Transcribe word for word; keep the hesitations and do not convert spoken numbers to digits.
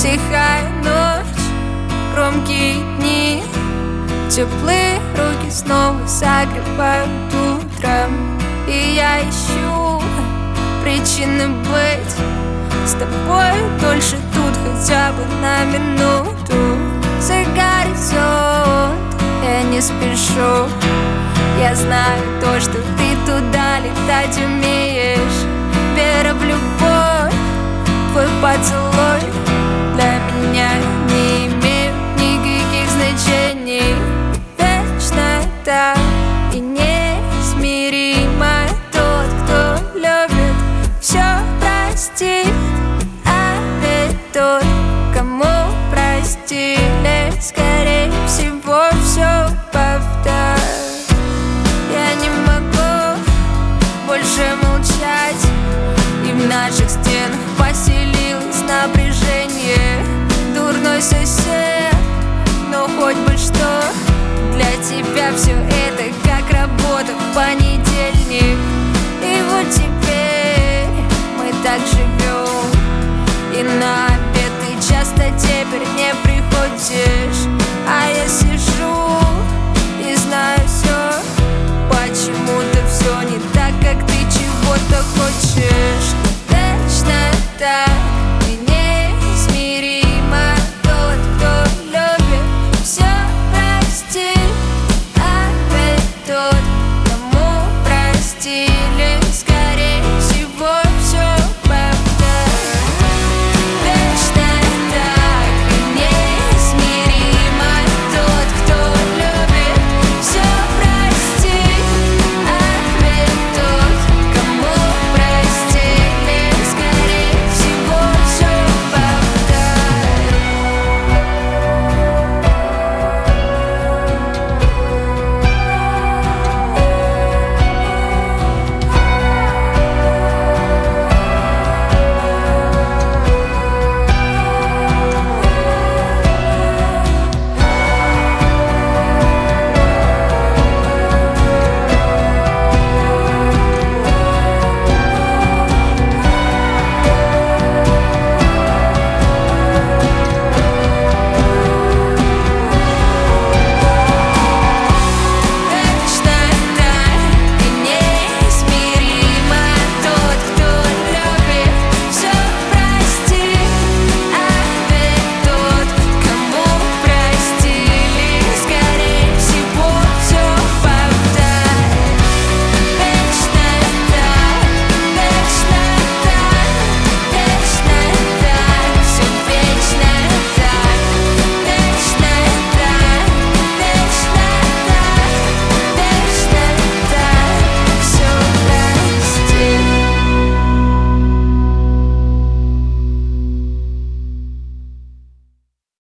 Тихая ночь, громкие дни, теплые руки снова согревают утром. И я ищу причины быть с тобой дольше тут, хотя бы на минуту. За горизонт я не спешу, я знаю то, что ты туда летать умеешь. Вера в любовь, твой поцелуй для меня не имеют никаких значений. Вечно так и неизмеримо тот, кто любит, все простит. А ведь тот, кому простили, скорее всего все повторит. Я не могу больше молчать, и в наших стенах поселилось напряжение. Дурной сосед, но хоть бы что, для тебя все это как работа в понедельник. И вот теперь